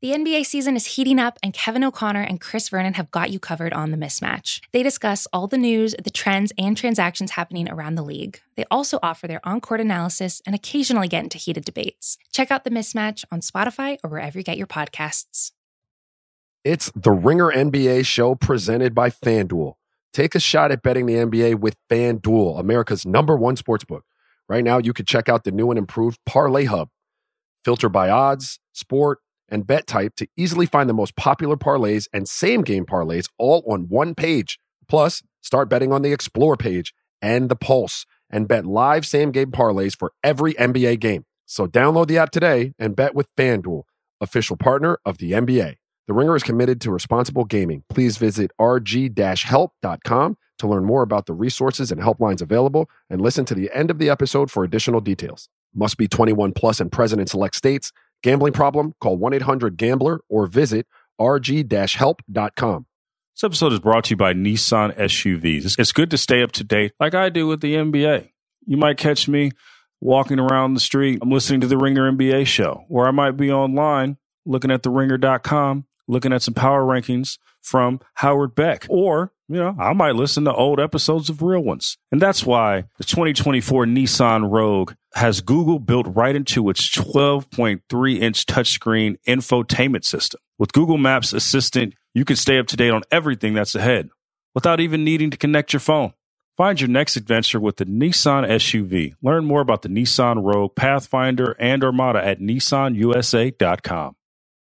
The NBA season is heating up, and Kevin O'Connor and Chris Vernon have got you covered on The Mismatch. They discuss all the news, the trends, and transactions happening around the league. They also offer their on-court analysis and occasionally get into heated debates. Check out The Mismatch on Spotify or wherever you get your podcasts. It's the Ringer NBA show presented by FanDuel. Take a shot at betting the NBA with FanDuel, America's #1 sportsbook. Right now, you can check out the new and improved Parlay Hub. Filter by odds, sport, and bet type to easily find the most popular parlays and same-game parlays all on one page. Plus, start betting on the Explore page and the Pulse and bet live same-game parlays for every NBA game. So download the app today and bet with FanDuel, official partner of the NBA. The Ringer is committed to responsible gaming. Please visit rg-help.com to learn more about the resources and helplines available and listen to the end of the episode for additional details. Must be 21 plus and present in select states. Gambling problem? Call 1-800-GAMBLER or visit rg-help.com. This episode is brought to you by Nissan SUVs. It's good to stay up to date like I do with the NBA. You might catch me walking around the street. I'm listening to the Ringer NBA show, or I might be online looking at theringer.com, looking at some power rankings from Howard Beck. Or, I might listen to old episodes of Real Ones. And that's why the 2024 Nissan Rogue has Google built right into its 12.3-inch touchscreen infotainment system. With Google Maps Assistant, you can stay up to date on everything that's ahead without even needing to connect your phone. Find your next adventure with the Nissan SUV. Learn more about the Nissan Rogue, Pathfinder, and Armada at nissanusa.com.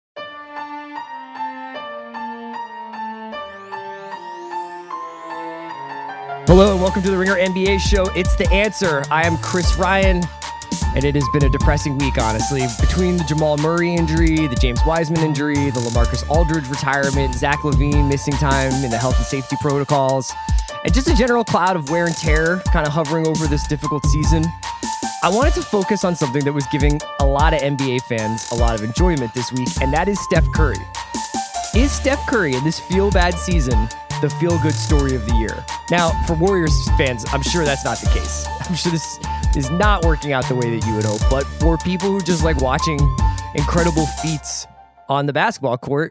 Hello and welcome to the Ringer NBA show. It's The Answer. I am Chris Ryan, and it has been a depressing week, honestly. Between the Jamal Murray injury, the James Wiseman injury, the LaMarcus Aldridge retirement, Zach LaVine missing time in the health and safety protocols, and just a general cloud of wear and tear kind of hovering over this difficult season, I wanted to focus on something that was giving a lot of NBA fans a lot of enjoyment this week, and that is Steph Curry. Is Steph Curry in this feel-bad season the feel-good story of the year? Now, for Warriors fans, I'm sure that's not the case. I'm sure this is not working out the way that you would hope. But for people who just like watching incredible feats on the basketball court,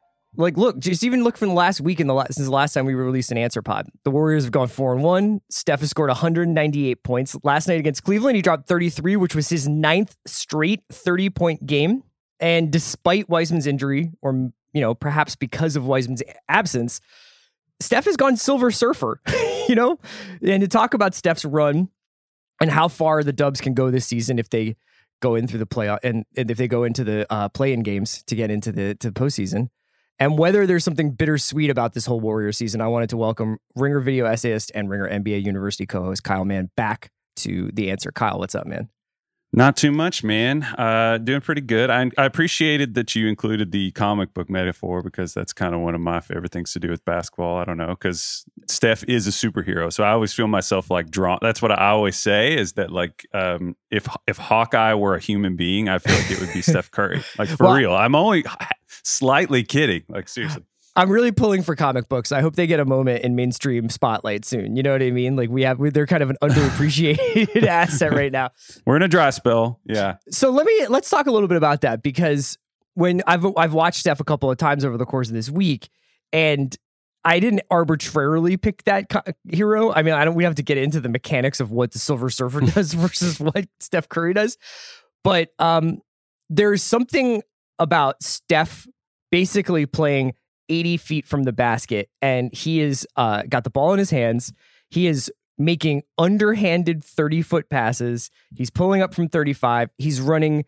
just even look from the last week since the last time we released an Answer Pod. The Warriors have gone 4-1. Steph has scored 198 points. Last night against Cleveland, he dropped 33, which was his 9th straight 30-point game. And despite Wiseman's injury, or perhaps because of Wiseman's absence, Steph has gone Silver Surfer, and to talk about Steph's run and how far the Dubs can go this season if they go in through the playoff and if they go into the play-in games to get into the postseason, and whether there's something bittersweet about this whole Warrior season, I wanted to welcome Ringer video essayist and Ringer NBA University co-host Kyle Mann back to The Answer. Kyle, what's up, man? Not too much, man. Doing pretty good. I appreciated that you included the comic book metaphor because that's kind of one of my favorite things to do with basketball. I don't know, because Steph is a superhero. So I always feel myself like drawn. That's what I always say is that if Hawkeye were a human being, I feel like it would be Steph Curry. Like for real. I'm only slightly kidding. Like seriously. I'm really pulling for comic books. I hope they get a moment in mainstream spotlight soon. You know what I mean? Like they're kind of an underappreciated asset right now. We're in a dry spell. Yeah. So let's talk a little bit about that, because when I've watched Steph a couple of times over the course of this week, and I didn't arbitrarily pick that hero. I mean, we have to get into the mechanics of what the Silver Surfer does versus what Steph Curry does. But there's something about Steph basically playing 80 feet from the basket, and he is got the ball in his hands. He is making underhanded 30-foot passes. He's pulling up from 35. He's running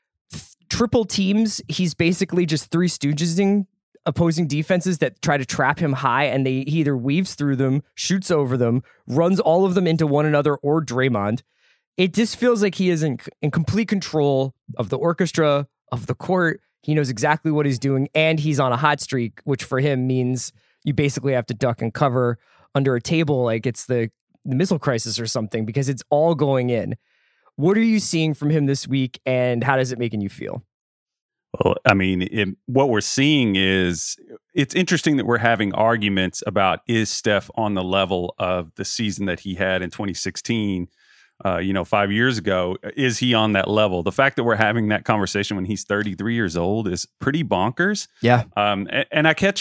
triple teams. He's basically just Three Stoogesing opposing defenses that try to trap him high, and he either weaves through them, shoots over them, runs all of them into one another or Draymond. It just feels like he is in complete control of the orchestra, of the court. He knows exactly what he's doing, and he's on a hot streak, which for him means you basically have to duck and cover under a table like it's the missile crisis or something, because it's all going in. What are you seeing from him this week, and how does it making you feel? Well, I mean, what we're seeing is it's interesting that we're having arguments about is Steph on the level of the season that he had in 2016 5 years ago. Is he on that level? The fact that we're having that conversation when he's 33 years old is pretty bonkers. Yeah. And I catch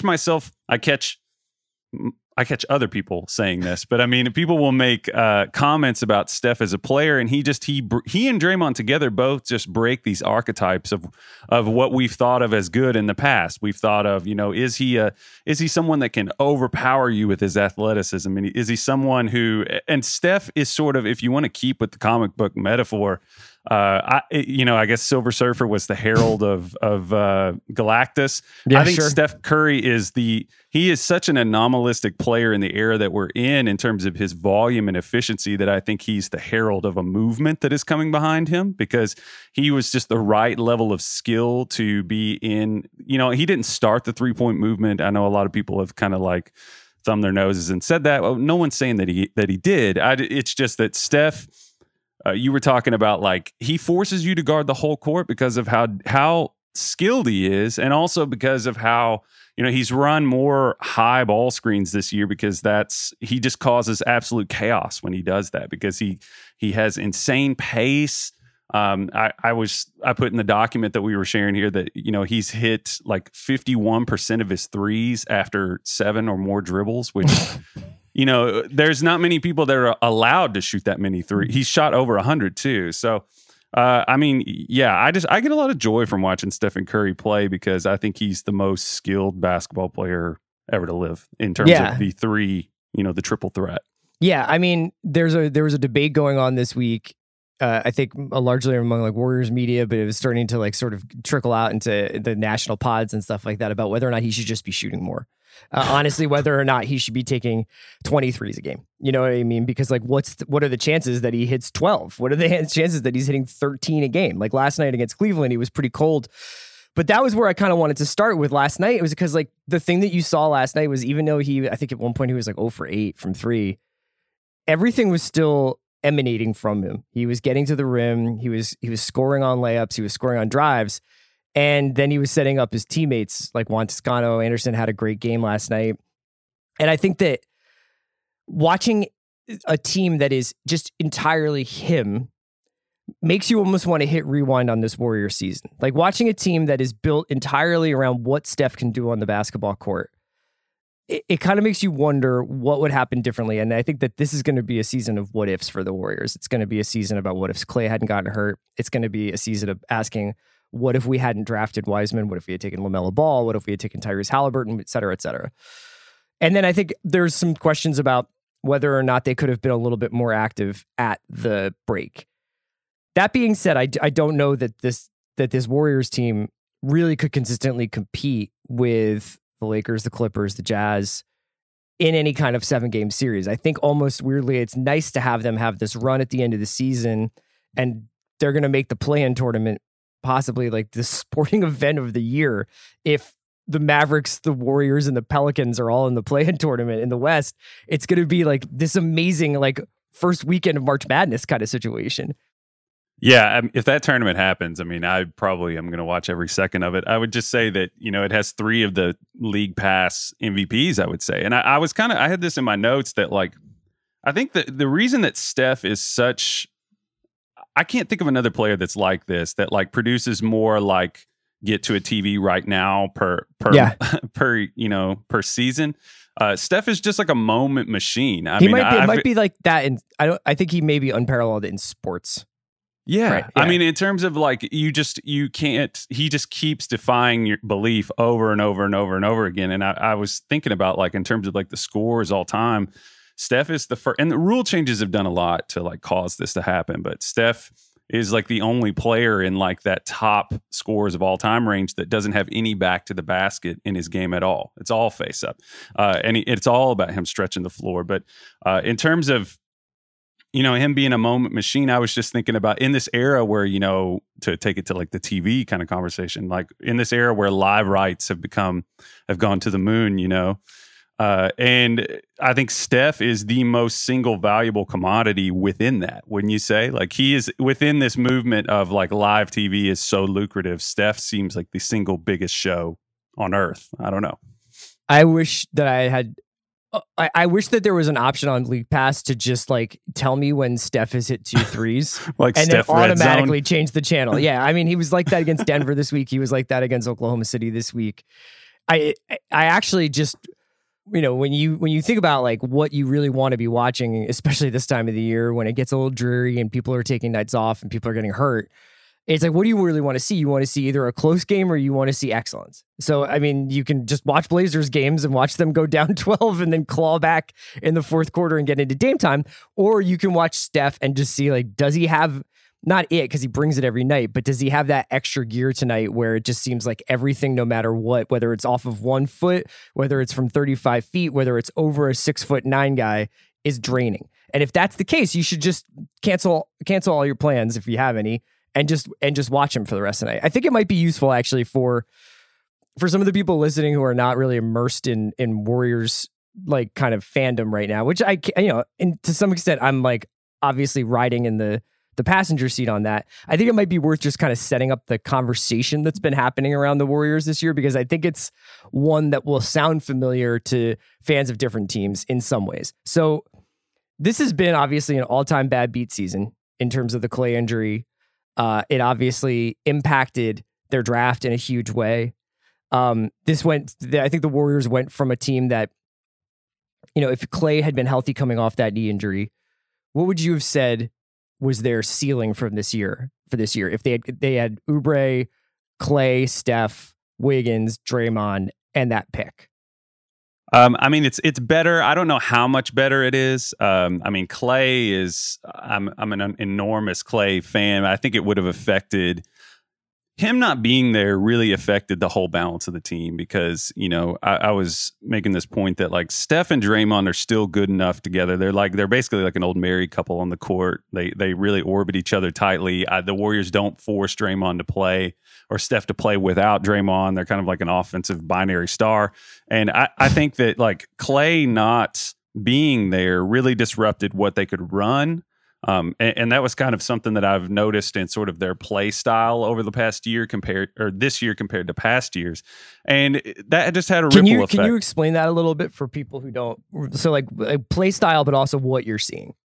other people saying this, but I mean, people will make comments about Steph as a player, and he and Draymond together both just break these archetypes of what we've thought of as good in the past. We've thought of, is he someone that can overpower you with his athleticism? And is he someone who? And Steph is sort of, if you want to keep with the comic book metaphor, I guess Silver Surfer was the herald of Galactus. Yeah, I think sure. Steph Curry he is such an anomalistic player in the era that we're in terms of his volume and efficiency, that I think he's the herald of a movement that is coming behind him, because he was just the right level of skill to be in. He didn't start the 3-point movement. I know a lot of people have kind of like thumbed their noses and said that. Well, no one's saying that he did. It's just that Steph. You were talking about, like, he forces you to guard the whole court because of how skilled he is, and also because of how he's run more high ball screens this year, because he just causes absolute chaos when he does that, because he has insane pace. I put in the document that we were sharing here that he's hit like 51% of his threes after 7 or more dribbles, which. There's not many people that are allowed to shoot that many threes. He's shot over 100 too. So, I get a lot of joy from watching Stephen Curry play, because I think he's the most skilled basketball player ever to live in terms of the three, the triple threat. Yeah, I mean, there was a debate going on this week. I think largely among like Warriors media, but it was starting to like sort of trickle out into the national pods and stuff like that about whether or not he should just be shooting more. Honestly, whether or not he should be taking 23s a game. You know what I mean? Because like, what are the chances that he hits 12? What are the chances that he's hitting 13 a game? Like last night against Cleveland, he was pretty cold. But that was where I kind of wanted to start with last night. It was because like the thing that you saw last night was, even though I think at one point he was like 0 for 8 from 3, everything was still emanating from him. He was getting to the rim. He was scoring on layups. He was scoring on drives. And then he was setting up his teammates like Juan Toscano. Anderson had a great game last night. And I think that watching a team that is just entirely him makes you almost want to hit rewind on this Warriors season. Like watching a team that is built entirely around what Steph can do on the basketball court. It kind of makes you wonder what would happen differently. And I think that this is going to be a season of what ifs for the Warriors. It's going to be a season about what if Clay hadn't gotten hurt. It's going to be a season of asking, what if we hadn't drafted Wiseman? What if we had taken LaMelo Ball? What if we had taken Tyrese Halliburton, et cetera, et cetera? And then I think there's some questions about whether or not they could have been a little bit more active at the break. That being said, I don't know that this Warriors team really could consistently compete with the Lakers, the Clippers, the Jazz in any kind of 7-game series. I think almost weirdly, it's nice to have them have this run at the end of the season, and they're going to make the play-in tournament possibly like the sporting event of the year. If the Mavericks, the Warriors, and the Pelicans are all in the play-in tournament in the West, it's going to be like this amazing like first weekend of March Madness kind of situation. Yeah, if that tournament happens, I mean, I probably am going to watch every second of it. I would just say that, it has 3 of the league pass MVPs, I would say. And I had this in my notes that like, I think that the reason that Steph is such, I can't think of another player that's like this, that like produces more like get to a TV right now per season. Steph is just like a moment machine. It might be like that. And I think he may be unparalleled in sports. Yeah. Right, yeah. I mean, in terms of like, he just keeps defying your belief over and over and over and over again. And I was thinking about like, in terms of like the scores all time, Steph is the first, and the rule changes have done a lot to like cause this to happen, but Steph is like the only player in like that top scores of all time range that doesn't have any back to the basket in his game at all. It's all face up. And it's all about him stretching the floor. But in terms of, him being a moment machine, I was just thinking about in this era where, to take it to like the TV kind of conversation, like in this era where live rights have gone to the moon, and I think Steph is the most single valuable commodity within that. Wouldn't you say? Like he is within this movement of like live TV is so lucrative. Steph seems like the single biggest show on earth. I don't know. I wish that I had I wish that there was an option on League Pass to just like tell me when Steph has hit 2 threes like and Steph then automatically Red Zone. change the channel. Yeah, I mean, he was like that against Denver this week. He was like that against Oklahoma City this week. I actually just, when you think about like what you really want to be watching, especially this time of the year when it gets a little dreary and people are taking nights off and people are getting hurt, it's like, what do you really want to see? You want to see either a close game or you want to see excellence. So, I mean, you can just watch Blazers games and watch them go down 12 and then claw back in the fourth quarter and get into Dame time. Or you can watch Steph and just see, like, does he have, not it, because he brings it every night, but does he have that extra gear tonight where it just seems like everything, no matter what, whether it's off of 1 foot, whether it's from 35 feet, whether it's over a 6'9" guy, is draining. And if that's the case, you should just cancel all your plans if you have any, and just watch him for the rest of the night. I think it might be useful actually for some of the people listening who are not really immersed in Warriors like kind of fandom right now, which and to some extent I'm like obviously riding in the passenger seat on that. I think it might be worth just kind of setting up the conversation that's been happening around the Warriors this year, because I think it's one that will sound familiar to fans of different teams in some ways. So this has been obviously an all-time bad beat season in terms of the Klay injury. It obviously impacted their draft in a huge way. I think the Warriors went from a team that, if Klay had been healthy coming off that knee injury, what would you have said was their ceiling for this year? If they had Oubre, Klay, Steph, Wiggins, Draymond, and that pick. I mean, it's better. I don't know how much better it is. I mean, Klay is. I'm an enormous Klay fan. I think it would have affected him not being there. Really affected the whole balance of the team, because I was making this point that like Steph and Draymond are still good enough together. They're basically like an old married couple on the court. They really orbit each other tightly. The Warriors don't force Draymond to play or Steph to play without Draymond. They're kind of like an offensive binary star. And I think that like Klay not being there really disrupted what they could run. And that was kind of something that I've noticed in sort of their play style over the past year this year compared to past years. And that just had a ripple effect. Can you explain that a little bit for people who don't? So like play style, but also what you're seeing.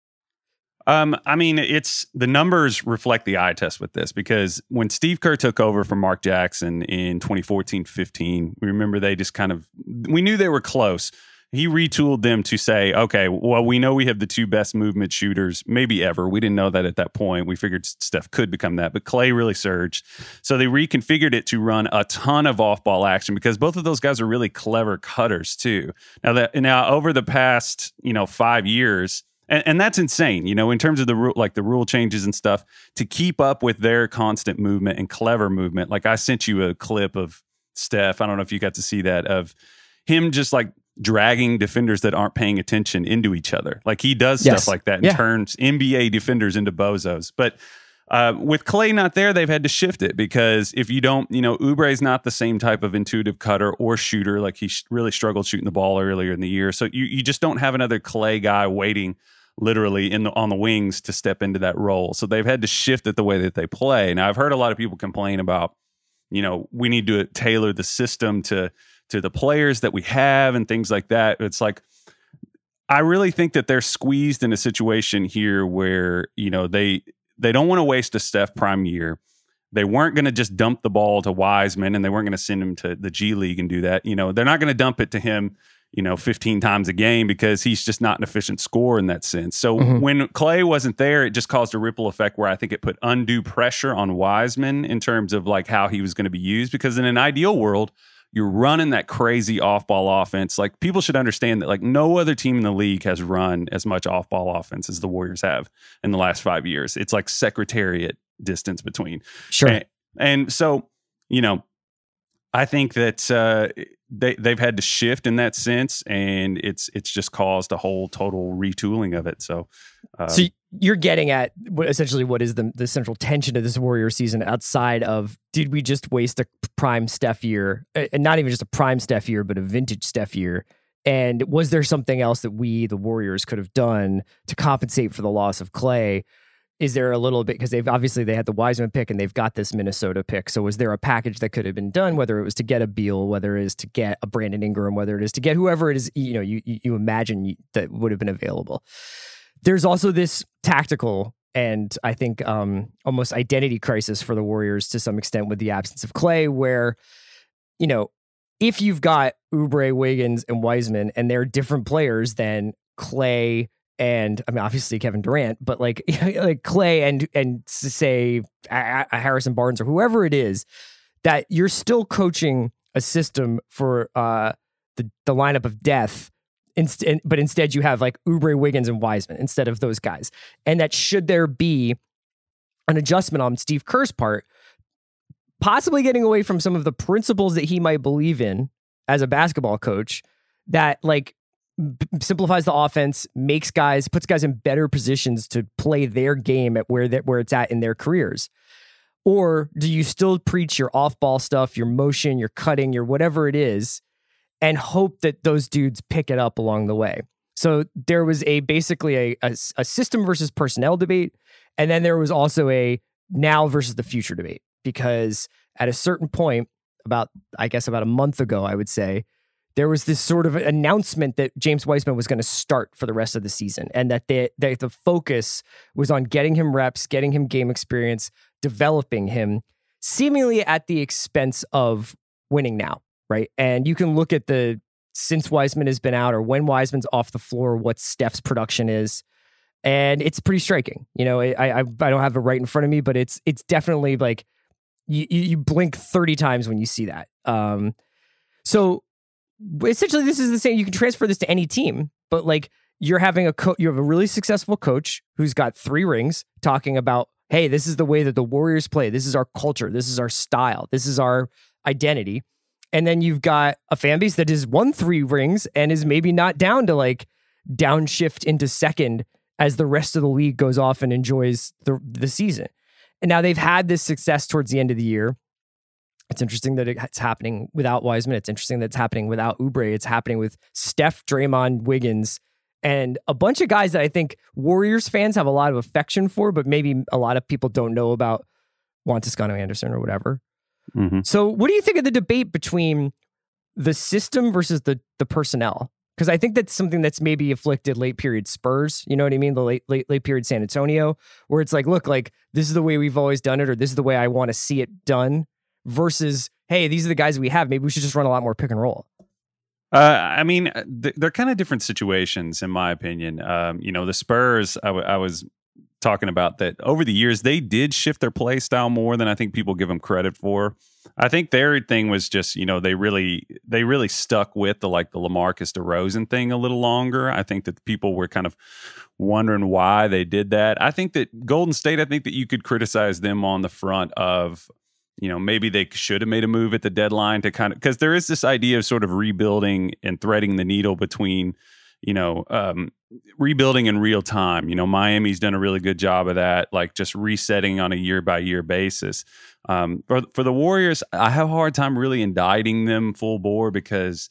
I mean, it's the numbers reflect the eye test with this, because when Steve Kerr took over from Mark Jackson in 2014-15, we remember we knew they were close. He retooled them to say, okay, well, we know we have the 2 best movement shooters maybe ever. We didn't know that at that point. We figured Steph could become that, but Klay really surged. So they reconfigured it to run a ton of off-ball action, because both of those guys are really clever cutters too. Now over the past 5 years. And that's insane, in terms of the rule changes and stuff, to keep up with their constant movement and clever movement. Like I sent you a clip of Steph. I don't know if you got to see that, of him just like dragging defenders that aren't paying attention into each other. Like he does stuff like that and turns NBA defenders into bozos. But with Klay not there, they've had to shift it, because if you don't, Oubre is not the same type of intuitive cutter or shooter. Like he really struggled shooting the ball earlier in the year. So you just don't have another Klay guy waiting literally on the wings to step into that role. So they've had to shift it the way that they play. Now I've heard a lot of people complain about, we need to tailor the system to the players that we have and things like that. It's like, I really think that they're squeezed in a situation here where, they don't want to waste a Steph prime year. They weren't going to just dump the ball to Wiseman, and they weren't going to send him to the G League and do that. They're not going to dump it to him 15 times a game, because he's just not an efficient scorer in that sense. So when Klay wasn't there, it just caused a ripple effect where I think it put undue pressure on Wiseman in terms of like how he was going to be used, because in an ideal world, you're running that crazy off-ball offense. Like people should understand that like no other team in the league has run as much off-ball offense as the Warriors have in the last 5 years. It's like secretariat distance between. Sure. And so, I think that they've had to shift in that sense, and it's just caused a whole total retooling of it. So you're getting at essentially what is the central tension of this Warrior season, outside of, did we just waste a prime Steph year, and not even just a prime Steph year, but a vintage Steph year? And was there something else that we, the Warriors, could have done to compensate for the loss of Klay? is there a little bit, because they had the Wiseman pick and they've got this Minnesota pick. So was there a package that could have been done, whether it was to get a Beal, whether it is to get a Brandon Ingram, whether it is to get whoever it is, you imagine that would have been available. There's also this tactical and I think almost identity crisis for the Warriors to some extent with the absence of Clay, where, if you've got Oubre, Wiggins, and Wiseman, and they're different players than Clay and, I mean, obviously Kevin Durant, but like Clay and say Harrison Barnes or whoever it is, that you're still coaching a system for the lineup of death. But instead you have like Oubre, Wiggins, and Wiseman instead of those guys. And that should there be an adjustment on Steve Kerr's part, possibly getting away from some of the principles that he might believe in as a basketball coach, that like simplifies the offense, puts guys in better positions to play their game at where it's at in their careers? Or do you still preach your off-ball stuff, your motion, your cutting, your whatever it is, and hope that those dudes pick it up along the way? So there was basically a system versus personnel debate. And then there was also a now versus the future debate, because at a certain point, about a month ago, I would say, there was this sort of announcement that James Wiseman was going to start for the rest of the season, and that the focus was on getting him reps, getting him game experience, developing him, seemingly at the expense of winning now. Right. And you can look at since Wiseman has been out or when Wiseman's off the floor, what Steph's production is. And it's pretty striking. I don't have it right in front of me, but it's definitely like you blink 30 times when you see that. So essentially this is the same. You can transfer this to any team, but like you have a really successful coach who's got 3 rings talking about, hey, this is the way that the Warriors play. This is our culture. This is our style. This is our identity. And then you've got a fan base that has won 3 rings and is maybe not down to like downshift into second as the rest of the league goes off and enjoys the season. And now they've had this success towards the end of the year. It's interesting that it's happening without Wiseman. It's interesting that it's happening without Oubre. It's happening with Steph, Draymond, Wiggins, and a bunch of guys that I think Warriors fans have a lot of affection for, but maybe a lot of people don't know about, Juan Toscano-Anderson or whatever. Mm-hmm. So what do you think of the debate between the system versus the personnel? Because I think that's something that's maybe afflicted late period Spurs. You know what I mean? The late period San Antonio, where it's like, look, like this is the way we've always done it, or this is the way I want to see it done, versus, hey, these are the guys we have. Maybe we should just run a lot more pick and roll. I mean, they're kind of different situations, in my opinion. The Spurs, I was talking about that over the years, they did shift their play style more than I think people give them credit for. I think their thing was just, they really stuck with the LaMarcus DeRozan thing a little longer. I think that people were kind of wondering why they did that. I think that Golden State, you could criticize them on the front of, maybe they should have made a move at the deadline to kind of, because there is this idea of sort of rebuilding and threading the needle between, rebuilding in real time. Miami's done a really good job of that, like just resetting on a year by year basis. For the Warriors, I have a hard time really indicting them full bore because,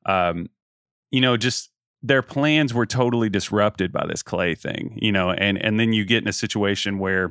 just their plans were totally disrupted by this Clay thing, and then you get in a situation where,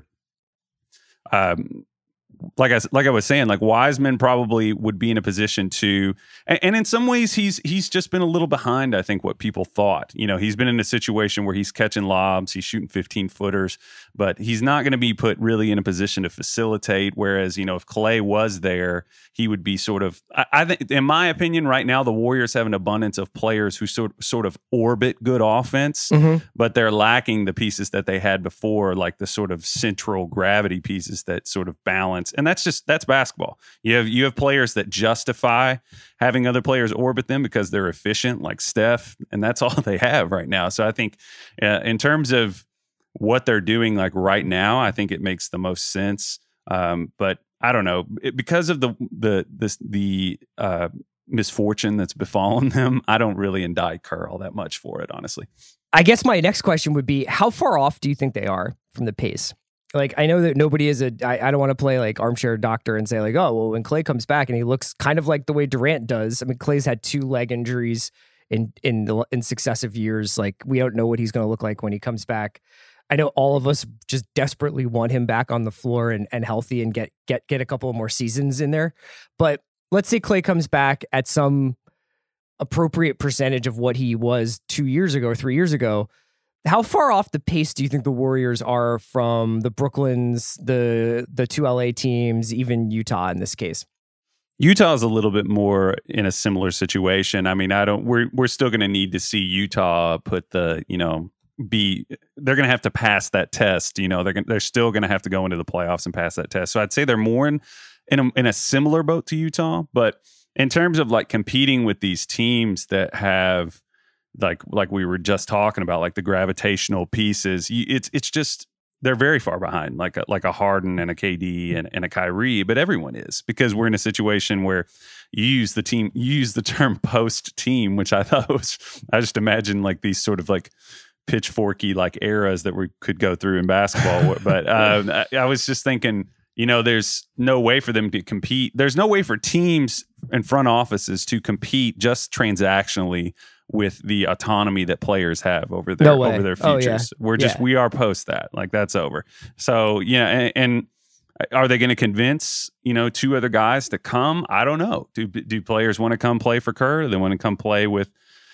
like I was saying, like Wiseman probably would be in a position to, and in some ways he's just been a little behind, I think, what people thought. He's been in a situation where he's catching lobs, he's shooting 15-footers, but he's not going to be put really in a position to facilitate. Whereas, if Clay was there, he would be sort of, I think, in my opinion, right now, the Warriors have an abundance of players who sort of orbit good offense, but they're lacking the pieces that they had before, like the sort of central gravity pieces that sort of balance. And that's basketball. You have players that justify having other players orbit them because they're efficient, like Steph, and that's all they have right now. So I think in terms of what they're doing like right now, I think it makes the most sense. But I don't know, because of the misfortune that's befallen them, I don't really indict Kerr all that much for it, honestly. I guess my next question would be, how far off do you think they are from the pace? Like, I know that nobody is I don't want to play like armchair doctor and say like, oh, well, when Clay comes back and he looks kind of like the way Durant does. I mean, Clay's had 2 leg injuries in successive years. Like, we don't know what he's going to look like when he comes back. I know all of us just desperately want him back on the floor and healthy and get a couple more seasons in there. But let's say Klay comes back at some appropriate percentage of what he was 2 years ago or 3 years ago. How far off the pace do you think the Warriors are from the Brooklyns, the two LA teams, even Utah in this case? Utah is a little bit more in a similar situation. I mean, we're still going to need to see Utah put they're going to have to pass that test. They're still going to have to go into the playoffs and pass that test. So I'd say they're more in a similar boat to Utah. But in terms of like competing with these teams that have like we were just talking about, like the gravitational pieces, it's just they're very far behind, like a Harden and a KD and a Kyrie, but everyone is, because we're in a situation where you use the term post team, which I thought I just imagine like these sort of like pitchforky like eras that we could go through in basketball. But I was just thinking, there's no way for them to compete. There's no way for teams and front offices to compete just transactionally with the autonomy that players have over their futures. We are post that. Like, that's over. So, and are they going to convince, 2 other guys to come? I don't know. Do players want to come play for Kerr? Do they want to come play with,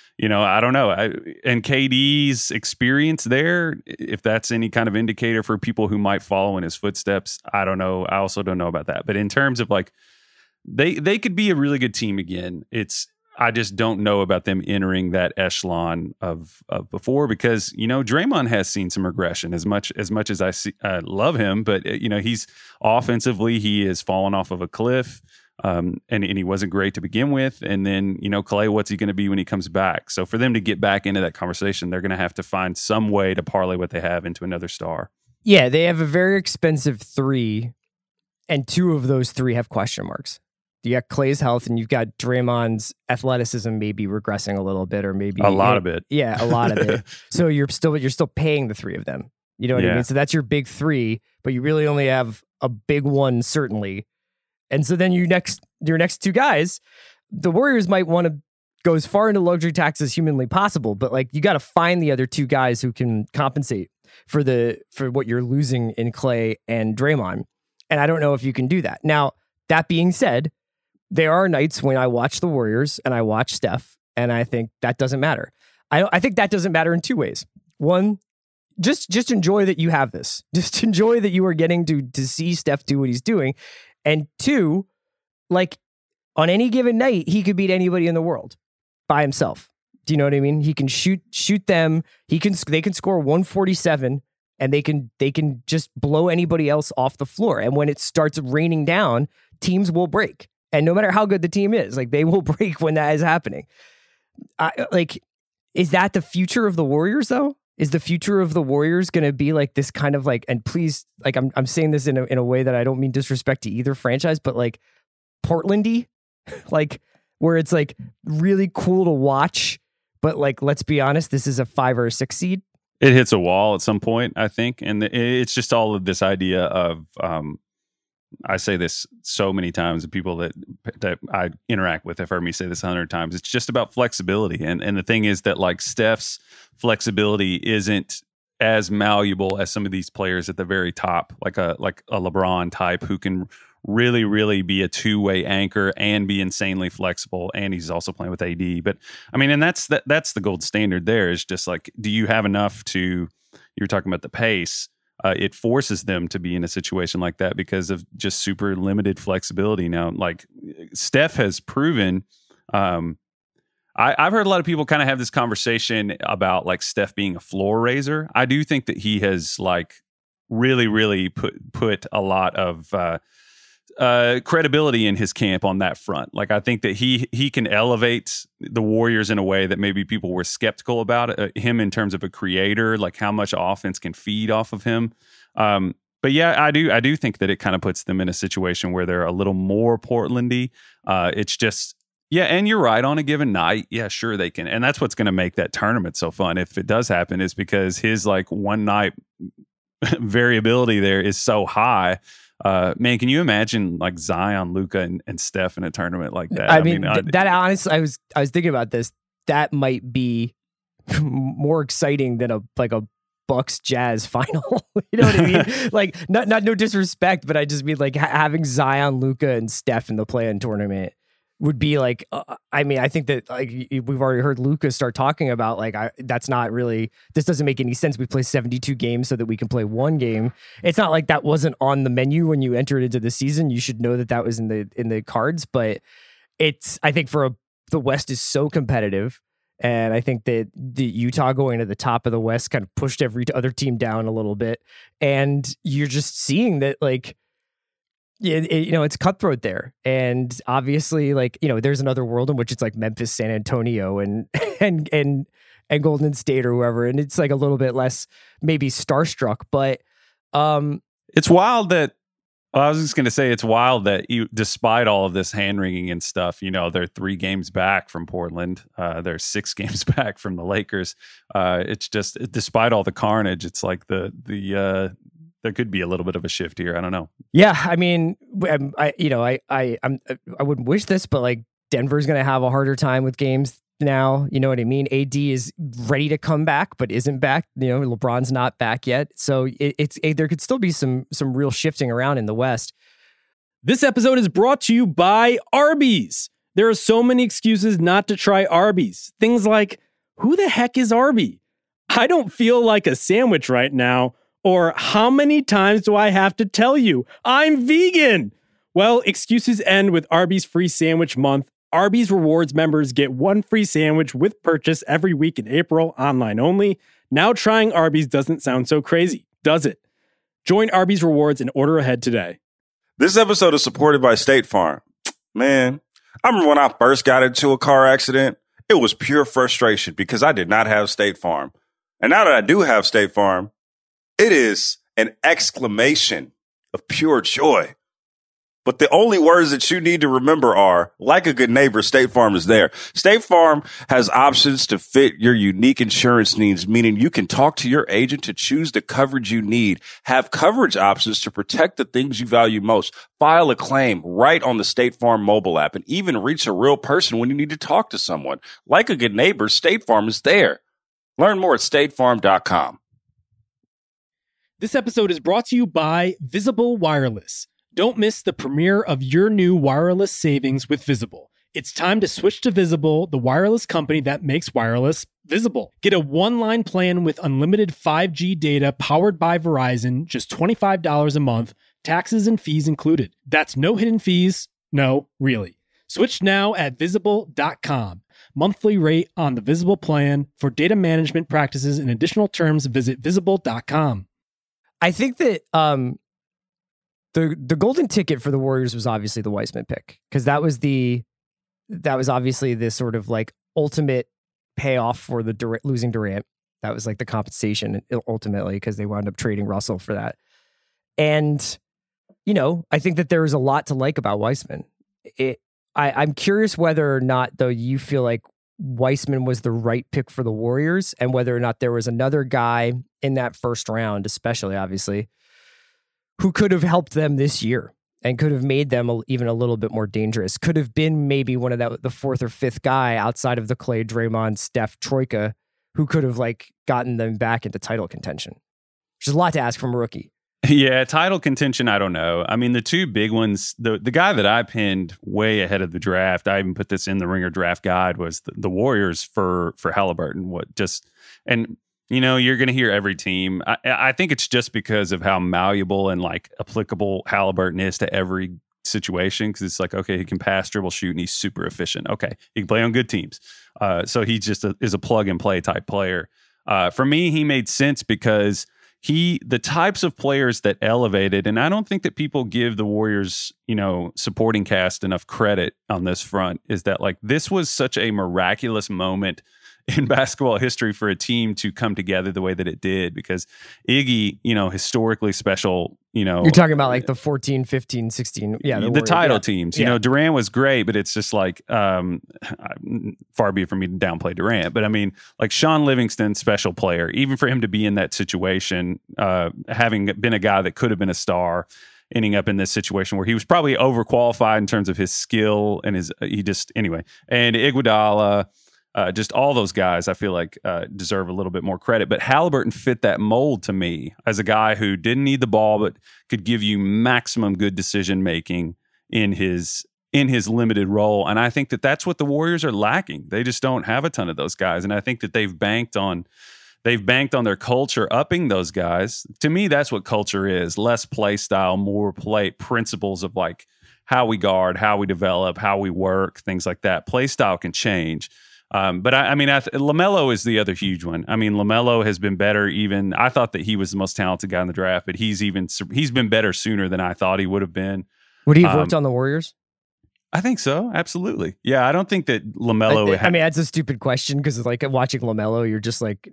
I don't know. And KD's experience there, if that's any kind of indicator for people who might follow in his footsteps, I don't know. I also don't know about that. But in terms of like, they could be a really good team again. I just don't know about them entering that echelon of before, because Draymond has seen some regression. As much as I love him, but he's offensively, he has fallen off of a cliff, and he wasn't great to begin with. And then Klay, what's he going to be when he comes back? So for them to get back into that conversation, they're going to have to find some way to parlay what they have into another star. Yeah, they have a very expensive 3, and 2 of those 3 have question marks. You got Klay's health, and you've got Draymond's athleticism maybe regressing a little bit, or maybe a lot of it. Yeah, a lot of it. So you're still paying the 3 of them. You know what I mean? So that's your big 3, but you really only have a big 1 certainly. And so then your next 2 guys, the Warriors might want to go as far into luxury tax as humanly possible, but like you got to find the other 2 guys who can compensate for what you're losing in Klay and Draymond. And I don't know if you can do that. Now, that being said, there are nights when I watch the Warriors and I watch Steph, and I think that doesn't matter. I think that doesn't matter in 2 ways. One, just enjoy that you have this. Just enjoy that you are getting to see Steph do what he's doing. And 2, like on any given night, he could beat anybody in the world by himself. Do you know what I mean? He can shoot them. They can score 147, and they can just blow anybody else off the floor. And when it starts raining down, teams will break. And no matter how good the team is, like they will break when that is happening. Is that the future of the Warriors though? Is the future of the Warriors going to be like this kind of like, and please, like I'm saying this in a way that I don't mean disrespect to either franchise, but like Portland-y, like where it's like really cool to watch, but like, let's be honest, this is a 5 or a 6 seed. It hits a wall at some point, I think. And it's just all of this idea of, I say this so many times, and people that I interact with have heard me say this 100 times. It's just about flexibility. And the thing is that like Steph's flexibility isn't as malleable as some of these players at the very top, like a LeBron type who can really, really be a 2-way anchor and be insanely flexible. And he's also playing with AD. But I mean, and that's the gold standard there, is just like, do you have enough you were talking about the pace. It forces them to be in a situation like that because of just super limited flexibility. Now, like Steph has proven, I've heard a lot of people kind of have this conversation about like Steph being a floor raiser. I do think that he has like really, really put a lot of credibility in his camp on that front. Like I think that he can elevate the Warriors in a way that maybe people were skeptical about him in terms of a creator, like how much offense can feed off of him. But yeah, I do think that it kind of puts them in a situation where they're a little more Portland-y. It's just, yeah, and you're right, on a given night, yeah, sure they can. And that's what's going to make that tournament so fun if it does happen, is because his like one night variability there is so high. Man, can you imagine like Zion, Luka, and Steph in a tournament like that? I mean, that honestly, I was thinking about this. That might be more exciting than a Bucks Jazz final. You know what I mean? Like, not no disrespect, but I just mean like having Zion, Luka, and Steph in the play-in tournament would be like, I mean, I think that like we've already heard Luka start talking about like, that's not really, this doesn't make any sense. We play 72 games so that we can play one game. It's not like that wasn't on the menu when you entered into the season. You should know that that was in the cards, but I think the West is so competitive. And I think that the Utah going to the top of the West kind of pushed every other team down a little bit. And you're just seeing that like, it's cutthroat there. And obviously, like, there's another world in which it's like Memphis, San Antonio, and Golden State or whoever. And it's like a little bit less maybe starstruck, but it's wild that I was just going to say it's wild that despite all of this hand wringing and stuff, they're 3 games back from Portland. They're 6 games back from the Lakers. It's just, despite all the carnage, it's like there could be a little bit of a shift here. I don't know. Yeah, I mean, I wouldn't wish this, but like Denver's going to have a harder time with games now. You know what I mean? AD is ready to come back, but isn't back. LeBron's not back yet, so there could still be some real shifting around in the West. This episode is brought to you by Arby's. There are so many excuses not to try Arby's. Things like, who the heck is Arby? I don't feel like a sandwich right now. Or how many times do I have to tell you I'm vegan? Well, excuses end with Arby's free sandwich month. Arby's Rewards members get 1 free sandwich with purchase every week in April, online only. Now trying Arby's doesn't sound so crazy, does it? Join Arby's Rewards and order ahead today. This episode is supported by State Farm. Man, I remember when I first got into a car accident, it was pure frustration because I did not have State Farm. And now that I do have State Farm, it is an exclamation of pure joy. But the only words that you need to remember are, like a good neighbor, State Farm is there. State Farm has options to fit your unique insurance needs, meaning you can talk to your agent to choose the coverage you need, have coverage options to protect the things you value most, file a claim right on the State Farm mobile app, and even reach a real person when you need to talk to someone. Like a good neighbor, State Farm is there. Learn more at statefarm.com. This episode is brought to you by Visible Wireless. Don't miss the premiere of your new wireless savings with Visible. It's time to switch to Visible, the wireless company that makes wireless visible. Get a one-line plan with unlimited 5G data powered by Verizon, just $25 a month, taxes and fees included. That's no hidden fees. No, really. Switch now at Visible.com. Monthly rate on the Visible plan. For data management practices and additional terms, visit Visible.com. I think that the golden ticket for the Warriors was obviously the Wiseman pick, because that was obviously the sort of like ultimate payoff for the losing Durant. That was like the compensation ultimately, because they wound up trading Russell for that. And I think that there is a lot to like about Wiseman. I'm curious whether or not, though, you feel like Wiseman was the right pick for the Warriors, and whether or not there was another guy in that first round, especially obviously, who could have helped them this year and could have made them even a little bit more dangerous. Could have been maybe one of the 4th or 5th guy outside of the Clay, Draymond, Steph troika, who could have like gotten them back into title contention, which is a lot to ask from a rookie. Yeah, title contention, I don't know. I mean, the 2 big ones, the guy that I pinned way ahead of the draft, I even put this in the Ringer draft guide, was the Warriors for Halliburton. You're going to hear every team. I think it's just because of how malleable and like applicable Halliburton is to every situation, because it's like, okay, he can pass, dribble, shoot, and he's super efficient. Okay, he can play on good teams. So he just is a plug and play type player. For me, he made sense because the types of players that elevated, and I don't think that people give the Warriors, supporting cast enough credit on this front, is that like this was such a miraculous moment in basketball history for a team to come together the way that it did, because Iggy, historically special, you're talking about like the 14, 15, 16, the title teams. Durant was great, but it's just like far be it for me to downplay Durant, but I mean, like Sean Livingston, special player, even for him to be in that situation, having been a guy that could have been a star, ending up in this situation where he was probably overqualified in terms of his skill and and Iguodala. Just all those guys, I feel like deserve a little bit more credit. But Halliburton fit that mold to me as a guy who didn't need the ball, but could give you maximum good decision making in his limited role. And I think that that's what the Warriors are lacking. They just don't have a ton of those guys. And I think that they've banked on their culture upping those guys. To me, that's what culture is: less play style, more play principles of like how we guard, how we develop, how we work, things like that. Play style can change. But I mean, LaMelo is the other huge one. I mean, LaMelo has been better. Even I thought that he was the most talented guy in the draft, but he's been better sooner than I thought he would have been. Would he have worked on the Warriors? I think so. Absolutely. Yeah. I don't think that LaMelo. I mean, that's a stupid question because like watching LaMelo, you're just like,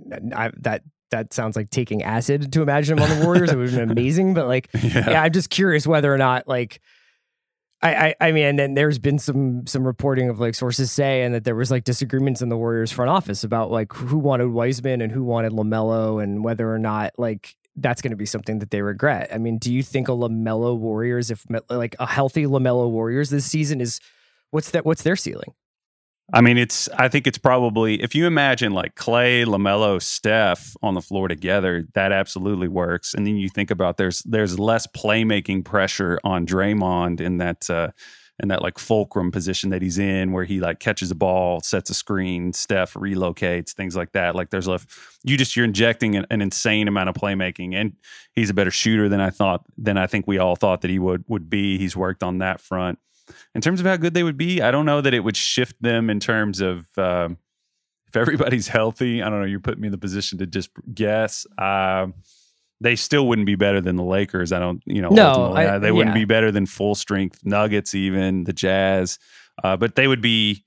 that sounds like taking acid to imagine him on the Warriors. It would have been amazing. But like, yeah, I'm just curious whether or not like, I mean, and then there's been some reporting of like sources saying that there was like disagreements in the Warriors front office about like who wanted Wiseman and who wanted LaMelo and whether or not like that's going to be something that they regret. I mean, do you think a LaMelo Warriors, if like a healthy LaMelo Warriors this season is what's their ceiling? I mean, I think it's probably, if you imagine like Clay, LaMelo, Steph on the floor together, that absolutely works. And then you think about there's less playmaking pressure on Draymond in that like fulcrum position that he's in, where he like catches a ball, sets a screen, Steph relocates, things like that. Like you're injecting an insane amount of playmaking, and he's a better shooter than I think we all thought that he would be. He's worked on that front. In terms of how good they would be, I don't know that it would shift them in terms of if everybody's healthy. I don't know. You're putting me in the position to just guess. They still wouldn't be better than the Lakers. I don't, no, they wouldn't be better than full strength Nuggets, even the Jazz. But they would be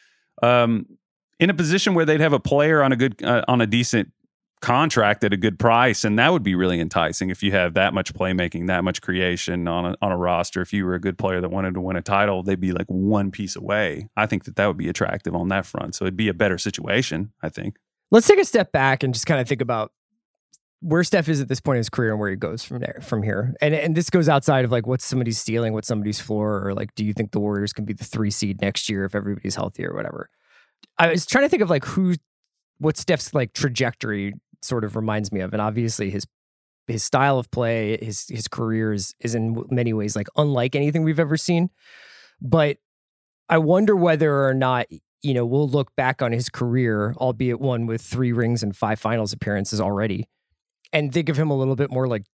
in a position where they'd have a player on a decent contract at a good price, and that would be really enticing if you have that much playmaking, that much creation on a roster. If you were a good player that wanted to win a title, they'd be like one piece away. I think that would be attractive on that front. So it'd be a better situation, I think. Let's take a step back and just kind of think about where Steph is at this point in his career and where he goes from here. And this goes outside of like what's somebody's ceiling, what's somebody's floor, or like, do you think the Warriors can be the 3 seed next year if everybody's healthy or whatever? I was trying to think of like what Steph's like trajectory sort of reminds me of. And obviously his style of play, his career is in many ways like unlike anything we've ever seen. But I wonder whether or not, we'll look back on his career, albeit one with 3 rings and 5 finals appearances already, and think of him a little bit more like,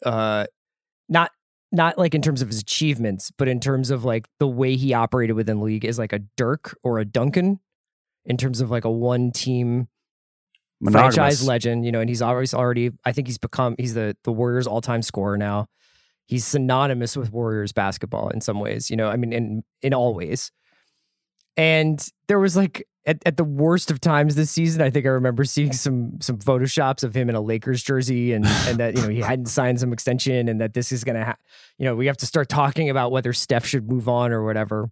not like in terms of his achievements, but in terms of like the way he operated within the league is like a Dirk or a Duncan in terms of like a one team franchise legend, and he's already, I think he's the Warriors all-time scorer now. He's synonymous with Warriors basketball in some ways, I mean, in all ways. And there was like, at the worst of times this season, I think I remember seeing some photoshops of him in a Lakers jersey and that, he hadn't signed some extension and that this is going to, we have to start talking about whether Steph should move on or whatever.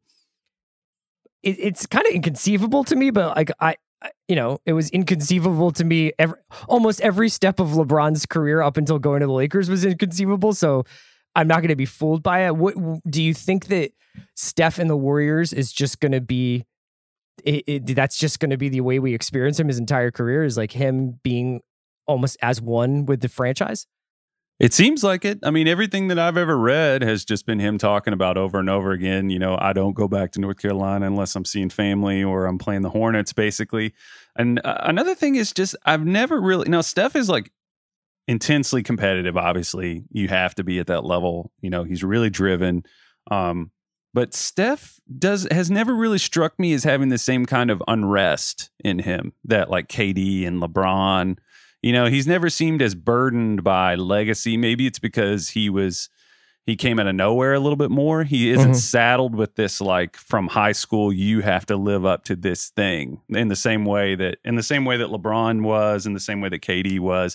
It's kind of inconceivable to me, but like it was inconceivable to me. Almost every step of LeBron's career up until going to the Lakers was inconceivable. So I'm not going to be fooled by it. What do you think that Steph and the Warriors is just going to be? That's just going to be the way we experience him his entire career, is like him being almost as one with the franchise. It seems like it. I mean, everything that I've ever read has just been him talking about over and over again. I don't go back to North Carolina unless I'm seeing family or I'm playing the Hornets, basically. And another thing is just, I've never really, Steph is like intensely competitive. Obviously, you have to be at that level. He's really driven. But Steph has never really struck me as having the same kind of unrest in him that like KD and LeBron. He's never seemed as burdened by legacy. Maybe it's because he came out of nowhere a little bit more. He isn't saddled with this, like from high school, you have to live up to this thing in the same way that LeBron was, in the same way that KD was.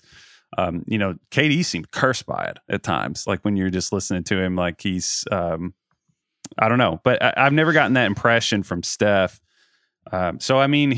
KD seemed cursed by it at times. Like when you're just listening to him, like he's, I don't know, but I've never gotten that impression from Steph. So, I mean,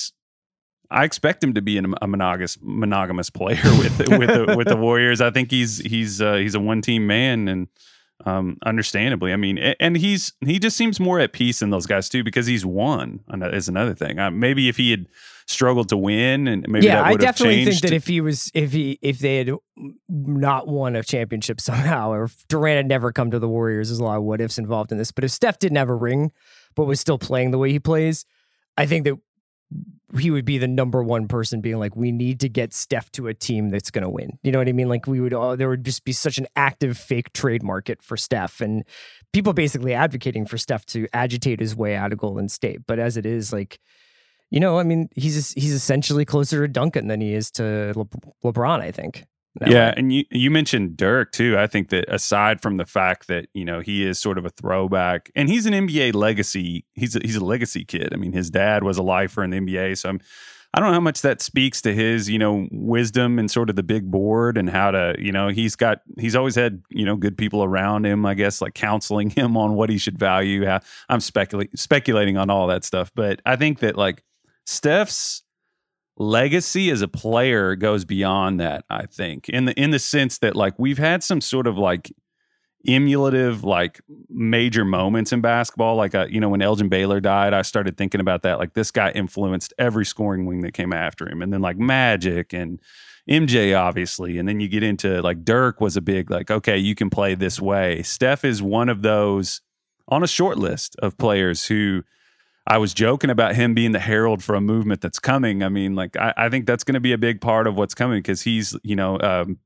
I expect him to be a monogamous player with the Warriors. I think he's a one team man, and understandably. I mean, and he just seems more at peace than those guys too, because he's won is another thing. Maybe if he had struggled to win, and maybe that would have changed. I definitely think that if they had not won a championship somehow, or if Durant had never come to the Warriors, there's a lot of what ifs involved in this. But if Steph didn't have a ring, but was still playing the way he plays, I think that he would be the number one person being like, we need to get Steph to a team that's going to win. You know what I mean? Like there would just be such an active fake trade market for Steph, and people basically advocating for Steph to agitate his way out of Golden State. But as it is, like, you know, I mean, he's essentially closer to Duncan than he is to LeBron, I think. Yeah, and you mentioned Dirk too. I think that aside from the fact that, you know, he is sort of a throwback, and he's an NBA legacy. He's a legacy kid. I mean, his dad was a lifer in the NBA, so I don't know how much that speaks to his, you know, wisdom and sort of the big board, and how to, you know, he's always had, you know, good people around him, I guess, like counseling him on what he should value. I'm speculating on all that stuff, but I think that like Steph's legacy as a player goes beyond that, I think, in the sense that like we've had some sort of like emulative like major moments in basketball, like you know, when Elgin Baylor died, I started thinking about that, like this guy influenced every scoring wing that came after him. And then like Magic and MJ, obviously, and then you get into like Dirk was a big like, okay, you can play this way. Steph is one of those on a short list of players who I was joking about him being the herald for a movement that's coming. I mean, like, I think that's going to be a big part of what's coming, because he's, you know,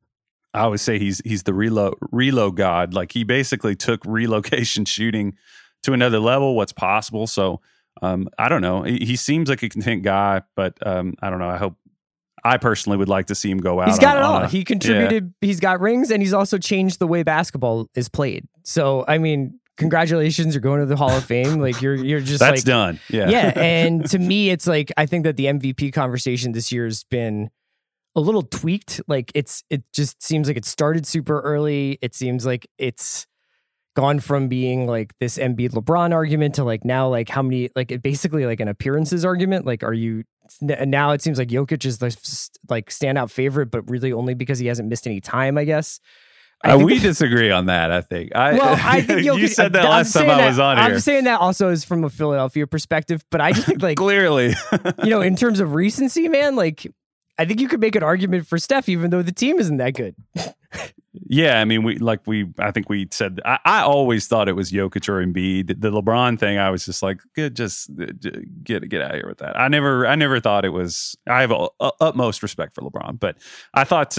I always say he's the relo god. Like, he basically took relocation shooting to another level, what's possible. So I don't know. He seems like a content guy, but I don't know. I personally would like to see him go out. He's got it all. He contributed. Yeah. He's got rings, and he's also changed the way basketball is played. So, I mean, congratulations, you're going to the Hall of Fame. Like you're just that's like, done. Yeah. Yeah. And to me, it's like, I think that the MVP conversation this year has been a little tweaked. Like it just seems like it started super early. It seems like it's gone from being like this Embiid LeBron argument to like now, like how many, like it basically like an appearances argument. Like, now it seems like Jokic is the like standout favorite, but really only because he hasn't missed any time, I guess. We disagree on that, I think. I think you said that last time I was on here. I'm saying that also is from a Philadelphia perspective, but I just think like clearly, you know, in terms of recency, man, like I think you could make an argument for Steph, even though the team isn't that good. Yeah, I mean, I think we said I always thought it was Jokic or Embiid. The LeBron thing, I was just like, good, just get out of here with that. I never thought it was. I have utmost respect for LeBron, but I thought.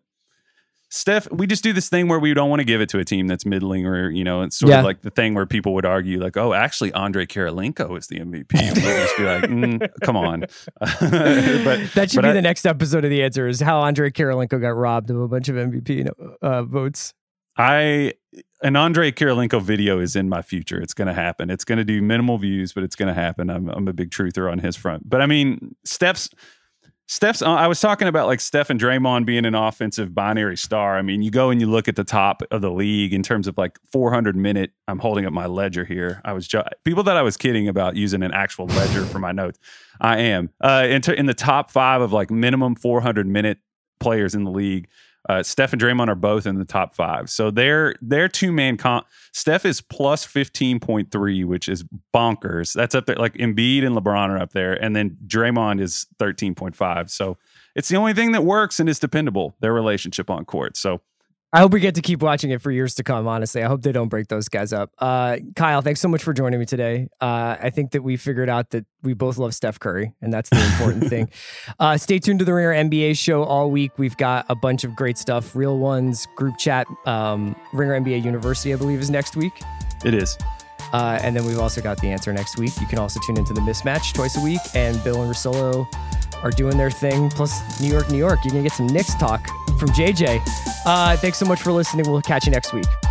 Steph, we just do this thing where we don't want to give it to a team that's middling, or, you know, it's sort of like the thing where people would argue like, oh, actually Andrei Kirilenko is the MVP. And we'd just be like, come on. But that should be the next episode of The Answer, is how Andrei Kirilenko got robbed of a bunch of MVP votes. An Andrei Kirilenko video is in my future. It's going to happen. It's going to do minimal views, but it's going to happen. I'm a big truther on his front. But I mean, Steph's, I was talking about like Steph and Draymond being an offensive binary star. I mean, you go and you look at the top of the league in terms of like 400 minute. I'm holding up my ledger here. People thought I was kidding about using an actual ledger for my notes. I am in the top 5 of like minimum 400 minute players in the league. Steph and Draymond are both in the top 5. So they're two-man comp. Steph is plus 15.3, which is bonkers. That's up there. Like Embiid and LeBron are up there. And then Draymond is 13.5. So it's the only thing that works and is dependable, their relationship on court. So I hope we get to keep watching it for years to come, honestly. I hope they don't break those guys up. Kyle, thanks so much for joining me today. I think that we figured out that we both love Steph Curry, and that's the important thing. Stay tuned to the Ringer NBA show all week. We've got a bunch of great stuff. Real Ones, group chat, Ringer NBA University, I believe, is next week. It is. And then we've also got The Answer next week. You can also tune into The Mismatch twice a week, and Bill and Russillo are doing their thing. Plus, New York. You're going to get some Knicks talk from JJ. Thanks so much for listening. We'll catch you next week.